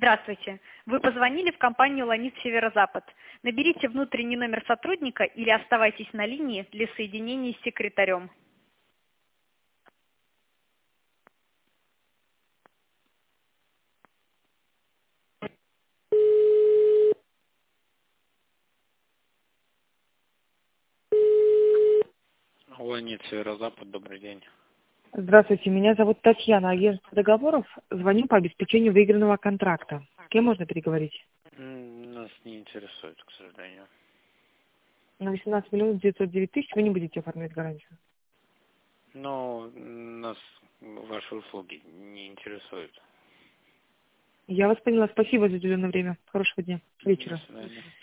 Здравствуйте. Вы позвонили в компанию «Ланит Северо-Запад». Наберите внутренний номер сотрудника или оставайтесь на линии для соединения с секретарем. Ланит Северо-Запад, добрый день. Здравствуйте, меня зовут Татьяна, агентство договоров. Звоню по обеспечению выигранного контракта. С кем можно переговорить? Нас не интересует, к сожалению. На 18 миллионов 909 тысяч вы не будете оформлять гарантию. Но нас ваши услуги не интересуют. Я вас поняла. Спасибо за уделенное время. Хорошего дня, До вечера. свидания.